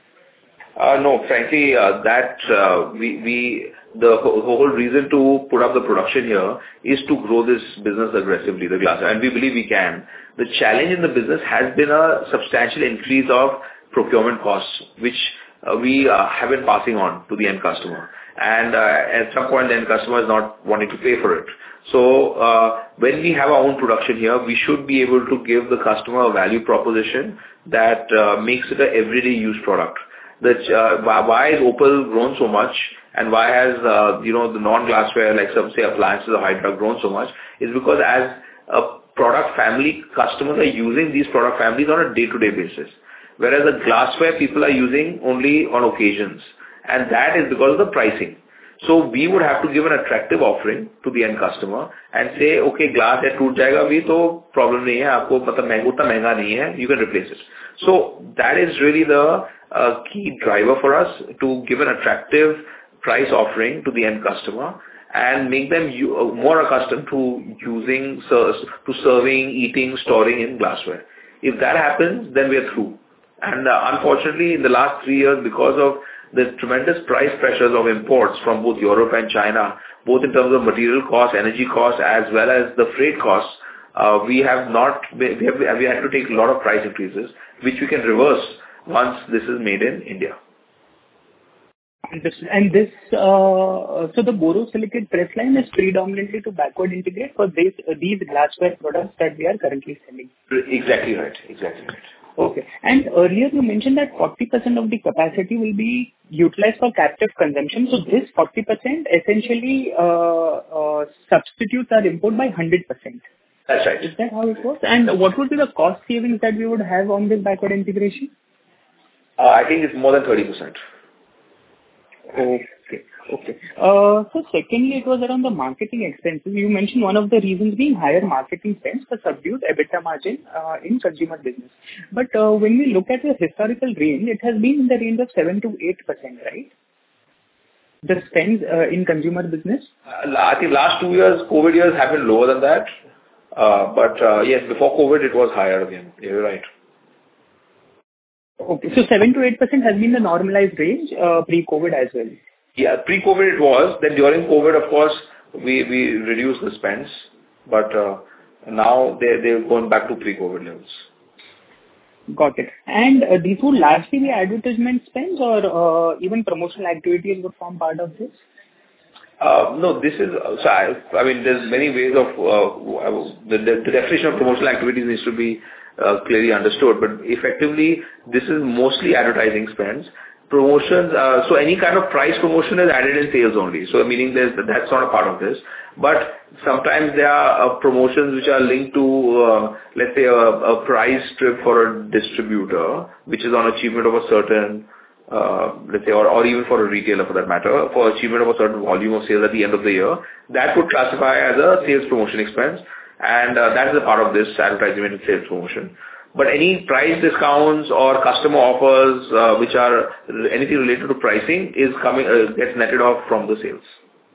Uh No, frankly, uh that uh we we the whole whole reason to put up the production here is to grow this business aggressively, the glass, and we believe we can. The challenge in the business has been a substantial increase of procurement costs, which uh, we uh, have been passing on to the end customer. And uh, at some point, the end customer is not wanting to pay for it. So uh, when we have our own production here, we should be able to give the customer a value proposition that uh, makes it an everyday use product. That uh, why is Opal grown so much, and why has uh, you know the non-glassware like some say appliances or Hydra grown so much is because as a product family, customers are using these product families on a day-to-day basis, whereas the glassware people are using only on occasions, and that is because of the pricing. So we would have to give an attractive offering to the end customer and say, okay, glass है टूट जाएगा भी तो problem नहीं है आपको मतलब महंगा उतना महंगा नहीं है, you can replace it. So that is really the uh, key driver for us to give an attractive price offering to the end customer and make them u- more accustomed to using, to serving, eating, storing in glassware. If that happens, then we are through. And uh, unfortunately, in the last three years, because of the tremendous price pressures of imports from both Europe and China, both in terms of material costs, energy costs, as well as the freight costs, uh, we have not, we have, we had to take a lot of price increases, which we can reverse once this is made in India. And this, uh, so the borosilicate press line is predominantly to backward integrate for this, uh, these glassware products that we are currently selling. Exactly right. Exactly right. Okay. And earlier you mentioned that forty percent of the capacity will be utilized for captive consumption. So this forty percent essentially uh, uh, substitutes our import by one hundred percent. That's right. Is that how it works? And what would be the cost savings that we would have on this backward integration? Uh, I think it's more than thirty percent. Okay. Okay. Uh, so secondly, it was around the marketing expenses. You mentioned one of the reasons being higher marketing spends for subdued EBITDA margin uh, in consumer business. But uh, when we look at the historical range, it has been in the range of seven to eight percent, right? The spends uh, in consumer business? Uh, I think last two years, COVID years have been lower than that. Uh, but uh, yes, before COVID, it was higher again. You're right. Okay. So seven to eight percent has been the normalized range uh, pre-COVID as well. Yeah, pre-COVID it was. Then during COVID, of course, we, we reduced the spends. But uh, now they, they're going back to pre-COVID levels. Got it. And uh, these would largely be advertisement spends or uh, even promotional activities would form part of this? Uh, no, this is, so I, I mean, there's many ways of, uh, the, the definition of promotional activities needs to be uh, clearly understood, but effectively, this is mostly advertising spends. Promotions, uh, so any kind of price promotion is added in sales only. So meaning there's, that's not a part of this. But sometimes there are uh, promotions which are linked to, uh, let's say, a, a price strip for a distributor, which is on achievement of a certain, uh, let's say, or, or even for a retailer for that matter, for achievement of a certain volume of sales at the end of the year. That would classify as a sales promotion expense. And uh, that is a part of this advertisement and sales promotion. But any price discounts or customer offers uh, which are anything related to pricing is coming uh, gets netted off from the sales.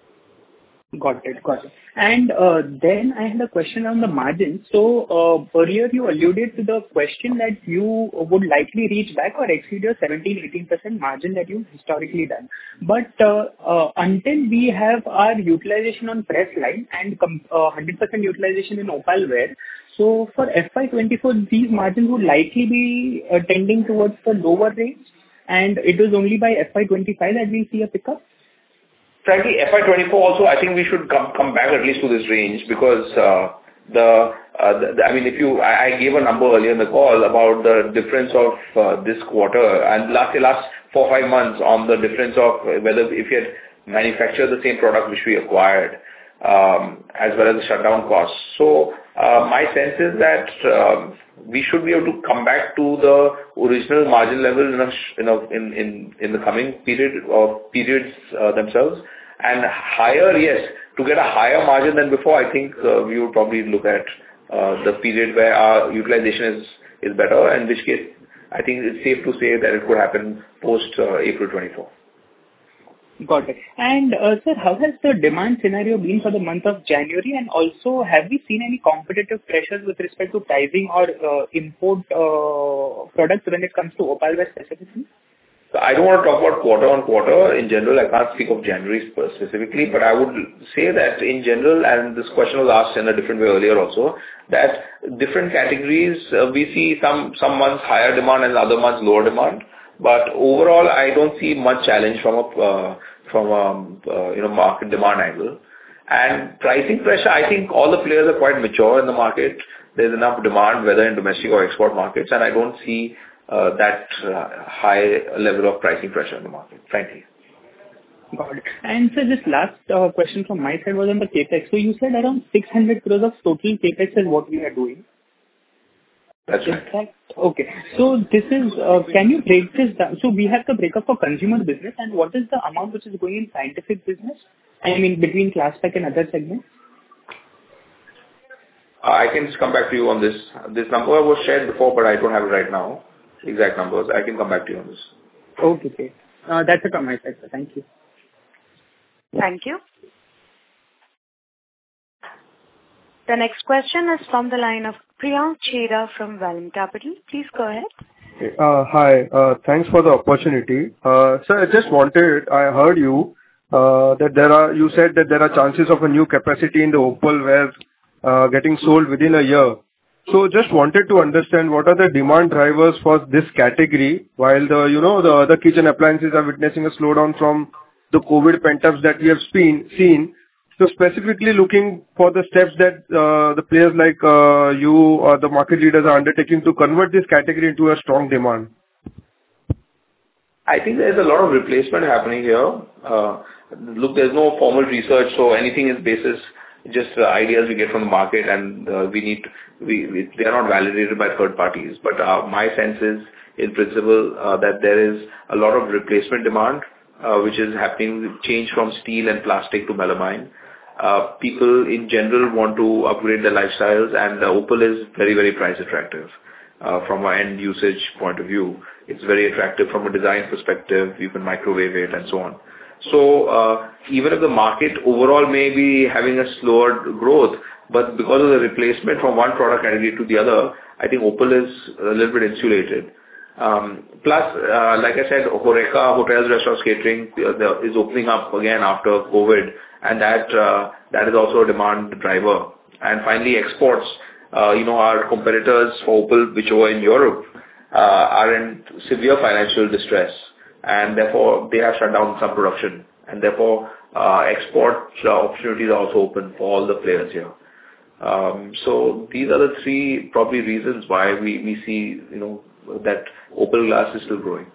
Got it. Got it. And uh, then I had a question on the margin. So uh, earlier you alluded to the question that you would likely reach back or exceed your seventeen to eighteen percent margin that you've historically done. But uh, uh, until we have our utilization on press line and com- uh, one hundred percent utilization in opalware, so for F Y twenty-four, these margins would likely be uh, tending towards the lower range, and it was only by F Y twenty-five that we see a pickup? Frankly, F Y twenty-four also, I think we should come come back at least to this range because uh, the, uh, the, I mean, if you, I, I gave a number earlier in the call about the difference of uh, this quarter and last last four or five months on the difference of whether if you had manufactured the same product which we acquired, um, as well as the shutdown costs. So uh, my sense is that uh, we should be able to come back to the original margin level in a, in a, in, in in the coming period or periods uh, themselves. And higher, yes, to get a higher margin than before, I think uh, we would probably look at uh, the period where our utilization is, is better, in which case I think it's safe to say that it could happen post uh, April twenty-four. Got it. And uh, sir, how has the demand scenario been for the month of January? And also, have we seen any competitive pressures with respect to pricing or uh, import uh, products when it comes to opalware specifically? So I don't want to talk about quarter on quarter. In general, I can't speak of January specifically, but I would say that in general, and this question was asked in a different way earlier also, that different categories, uh, we see some, some months higher demand and other months lower demand. But overall, I don't see much challenge from a uh, from a uh, you know market demand angle. And pricing pressure, I think all the players are quite mature in the market. There's enough demand, whether in domestic or export markets, and I don't see uh, that uh, high level of pricing pressure in the market, frankly. Got it. And so this last uh, question from my side was on the CapEx. So you said around six hundred crores of total CapEx is what we are doing. That's Is right. that okay? So this is, uh, can you break this down? So we have the breakup for consumer business, and what is the amount which is going in scientific business? I mean, between Klasspack and other segments? I can just come back to you on this. This number was shared before, but I don't have it right now. Exact numbers. I can come back to you on this. Okay, okay. Uh, that's it from my side, sir. Thank you. Thank you. The next question is from the line of Priyank Chheda from Vallum Capital. Please go ahead. Uh, hi. Uh, thanks for the opportunity. Uh, sir, I just wanted, I heard you, uh, that there are, you said that there are chances of a new capacity in the opalware uh, getting sold within a year. So just wanted to understand what are the demand drivers for this category while the, you know, the other kitchen appliances are witnessing a slowdown from the COVID pent-ups that we have seen. seen. So specifically looking for the steps that uh, the players like uh, you or the market leaders are undertaking to convert this category into a strong demand. I think there's a lot of replacement happening here. Uh, look, there's no formal research, so anything is basis just uh, ideas we get from the market, and uh, we need we, we they are not validated by third parties. But uh, my sense is, in principle, uh, that there is a lot of replacement demand, uh, which is happening, change from steel and plastic to melamine. Uh, people in general want to upgrade their lifestyles, and uh, opal is very, very price attractive. Uh, from an end usage point of view, it's very attractive from a design perspective. You can microwave it and so on. So uh, even if the market overall may be having a slower growth, but because of the replacement from one product category to the other, I think opal is a little bit insulated. Um, plus, uh, like I said, Horeca, hotels, restaurants, catering uh, is opening up again after COVID, and that uh, that is also a demand driver. And finally, exports. Uh, you know, our competitors for opal, which were in Europe, uh, are in severe financial distress, and therefore they have shut down some production, and therefore uh, export uh, opportunities are also open for all the players here. Um, so these are the three probably reasons why we, we see, you know, that opal glass is still growing.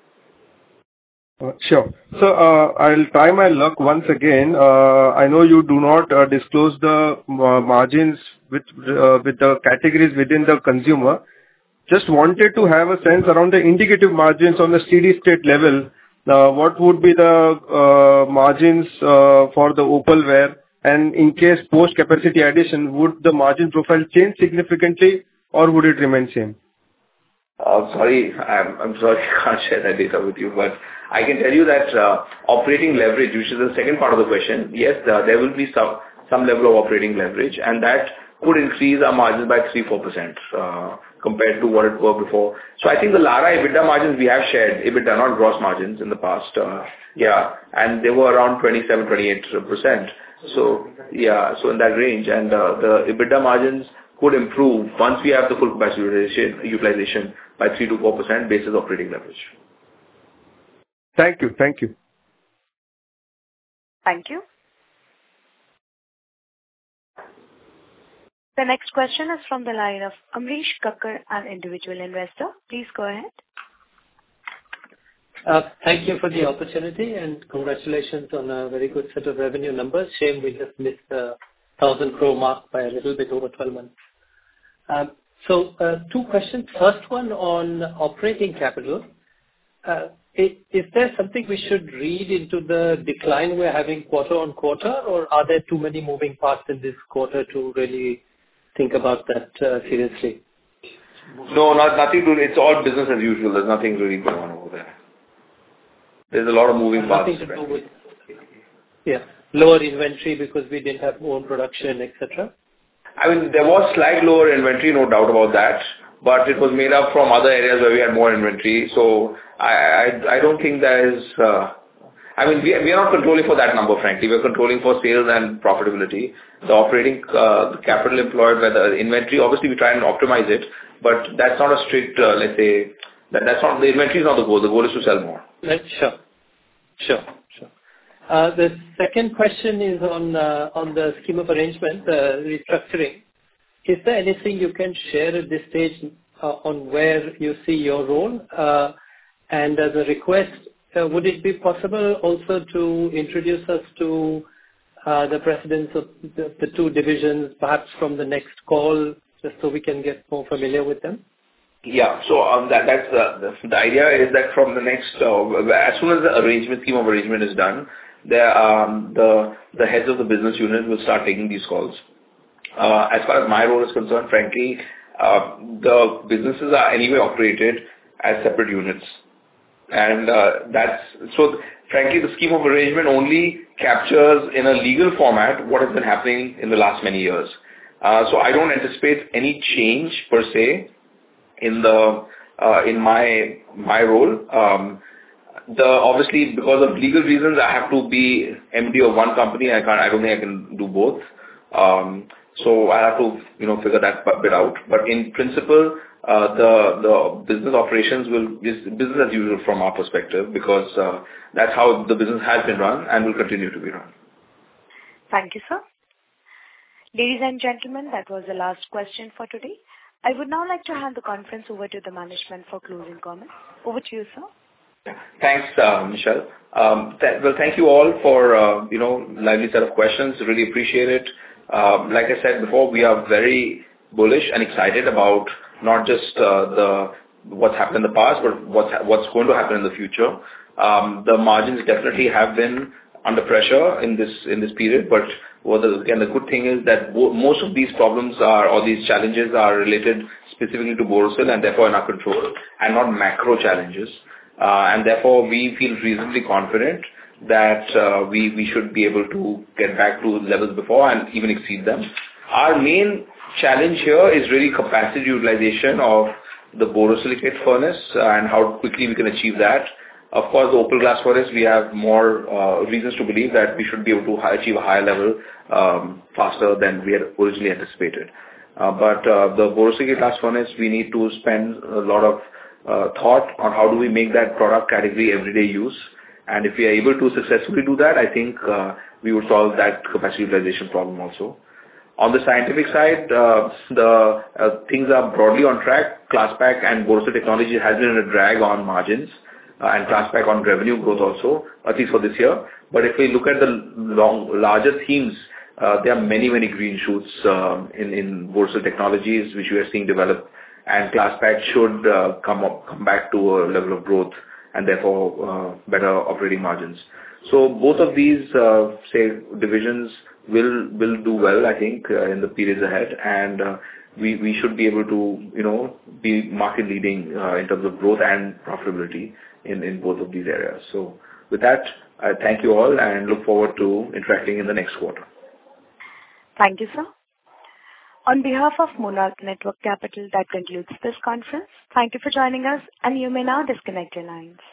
Uh, sure. So uh, I'll try my luck once again. Uh, I know you do not uh, disclose the uh, margins with uh, with the categories within the consumer. Just wanted to have a sense around the indicative margins on the steady state level. Uh, what would be the uh, margins uh, for the opalware? And in case post capacity addition, would the margin profile change significantly, or would it remain same? Uh, sorry, I'm, I'm sorry I can't share that data with you, but I can tell you that uh, operating leverage, which is the second part of the question, yes, uh, there will be some some level of operating leverage, and that could increase our margins by three to four percent uh, compared to what it were before. So I think the Lara EBITDA margins we have shared, EBITDA, not gross margins in the past, uh, yeah, and they were around twenty-seven, twenty-eight percent. So, yeah, so in that range, and uh, the EBITDA margins could improve once we have the full capacity utilization, utilization by three to four percent basis operating leverage. Thank you. Thank you. Thank you. The next question is from the line of Amrish Kakkar, an individual investor. Please go ahead. Uh, Thank you for the opportunity, and congratulations on a very good set of revenue numbers. Shame we just missed the one thousand crore mark by a little bit over twelve months. Um, So, uh, two questions. First one on operating capital. Uh, i- Is there something we should read into the decline we're having quarter-on-quarter, or are there too many moving parts in this quarter to really think about that uh, seriously? No, not nothing to. It's all business as usual. There's nothing really going on over there. There's a lot of moving parts. Nothing to do with, yeah, lower inventory because we didn't have own production, et cetera? I mean, there was slight lower inventory, no doubt about that, but it was made up from other areas where we had more inventory. So I I, I don't think there is. Uh, I mean, we we are not controlling for that number, frankly. We're controlling for sales and profitability. The operating uh, the capital employed by the inventory, obviously we try and optimize it, but that's not a strict, uh, let's say, That, that's not, the inventory is not the goal. The goal is to sell more. Right. Sure. Sure. Sure. Uh, the second question is on uh, on the scheme of arrangement, the restructuring. Is there anything you can share at this stage uh, on where you see your role? Uh, and as a request, uh, would it be possible also to introduce us to uh, the presidents of the, the two divisions, perhaps from the next call, just so we can get more familiar with them? Yeah. So um, that that's uh, the, the idea is that from the next, uh, as soon as the arrangement scheme of arrangement is done, there um, the the heads of the business unit will start taking these calls. Uh, as far as my role is concerned, frankly, uh, the businesses are anyway operated as separate units, and uh, that's so. Frankly, the scheme of arrangement only captures in a legal format what has been happening in the last many years. Uh, so I don't anticipate any change per se in the uh, in my my role. Um, the obviously because of legal reasons, I have to be M D of one company. I can't. I don't think I can do both. Um, so I have to you know figure that bit out. But in principle, uh, the the business operations will is business as usual from our perspective, because uh, that's how the business has been run and will continue to be run. Thank you, sir. Ladies and gentlemen, that was the last question for today. I would now like to hand the conference over to the management for closing comments. Over to you, sir. Thanks, uh, Michelle. Um, th- well, thank you all for, uh, you know, lively set of questions. Really appreciate it. Um, like I said before, we are very bullish and excited about not just uh, the what's happened in the past, but what's what's going to happen in the future. Um, the margins definitely have been under pressure in this in this period, but well, the, again, the good thing is that bo- most of these problems are or these challenges are related specifically to Borosil and therefore in our control, and not macro challenges. Uh, and therefore, we feel reasonably confident that uh, we we should be able to get back to levels before and even exceed them. Our main challenge here is really capacity utilization of the borosilicate furnace and how quickly we can achieve that. Of course, the opal glass furnace, we have more uh, reasons to believe that we should be able to achieve a higher level um, faster than we had originally anticipated. Uh, but uh, the borosilicate glass furnace, we need to spend a lot of uh, thought on how do we make that product category everyday use. And if we are able to successfully do that, I think uh, we would solve that capacity utilization problem also. On the scientific side, uh, the uh, things are broadly on track. Klasspack and Borosil Technology has been a drag on margins uh, and Klasspack on revenue growth also, at least for this year. But if we look at the long, larger themes, uh, there are many, many green shoots uh, in, in Borosil Technologies which we are seeing develop, and Klasspack should uh, come up, come back to a level of growth and therefore uh, better operating margins. So both of these, uh, say, divisions will will do well, I think, uh, in the periods ahead, and uh, we we should be able to, you know, be market leading uh, in terms of growth and profitability in in both of these areas. So with that, I thank you all and look forward to interacting in the next quarter. Thank you, sir. On behalf of Monarch Networth Capital, that concludes this conference. Thank you for joining us, and you may now disconnect your lines.